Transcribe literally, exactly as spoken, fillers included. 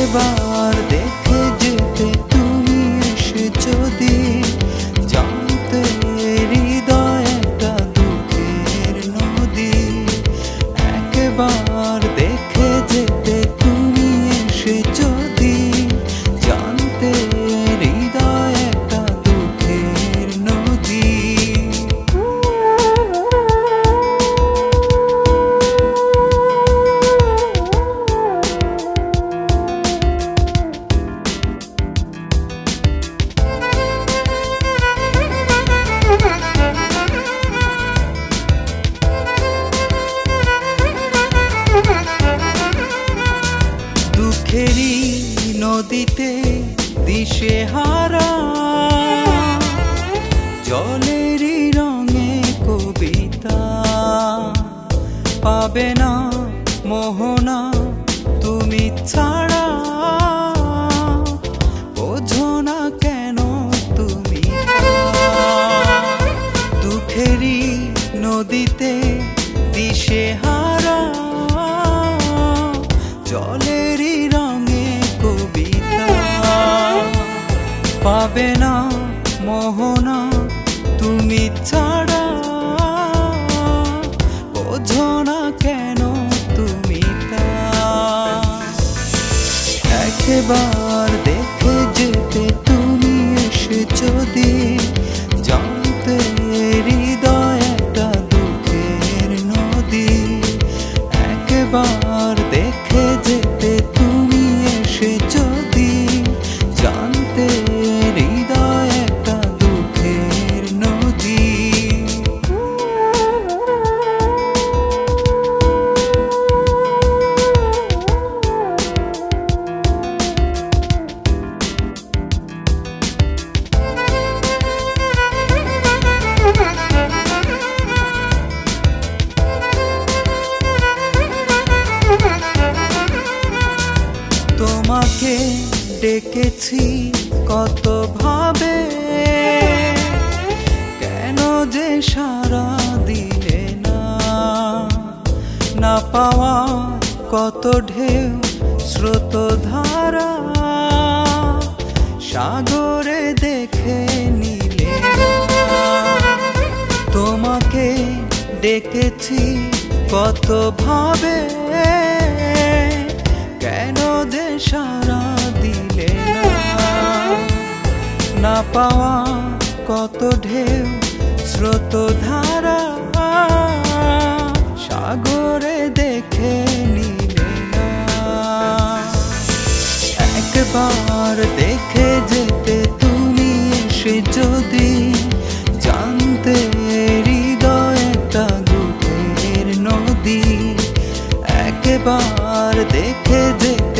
একবার দেখে যেতে তুমি এসে যদি জানতে হৃদয় একটা দুঃখের নদী। একবার দেখে যেতে তুমি এসে যদি জানতে হৃদয় একটা দুঃখের নদী। দুঃখেরই নদীতে দিশেহারা জলেরই রঙে কবিতা পাবে না মোহনা তুমি ছাড়া। বোঝো না কেন তুমি দুঃখেরই নদীতে দিশেহারা জলেরই রঙে কবিতা পাবে না মোহনা তুমি ছাড়া। বোঝো না কেন তুমি তা। একবার দেখে যেতে তুমি এসে যদি জানতে হৃদয় একটা দুঃখের নদী। একবার দেখে যেতে তুমি এসে যদি জানতে হৃদয় একটা দুঃখের নদী। তোমাকে ডেকেছি কত ভাবে কেন যে সারা দিলে না। না পাওয়া কত ঢেউ স্রোত ধারা সাগরে দেখে নিলে না। তোমাকে ডেকেছি কত ভাবে কেন যে সারা দিলে না। না পাওয়া কত ঢেউ স্রোত ধারা সাগরে দেখে নিলে না। একবার দেখে যেতে তুমি এসে যদি জানতে হৃদয় একটা দুঃখের নদী। একবার দেখে যেতে